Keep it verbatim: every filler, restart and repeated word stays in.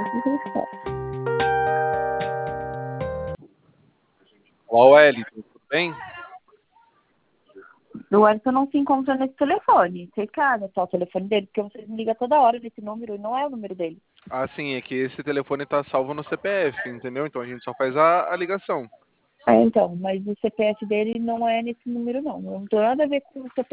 Olá, Wellington, tudo bem? O Wellington não se encontra nesse telefone. Você quer anotar o telefone dele? Porque vocês me ligam toda hora nesse número e não é o número dele. Ah, sim, é que esse telefone tá salvo no C P F, entendeu? Então a gente só faz a, a ligação. É, então, mas o C P F dele não é nesse número, não. Não tem nada a ver com o C P F.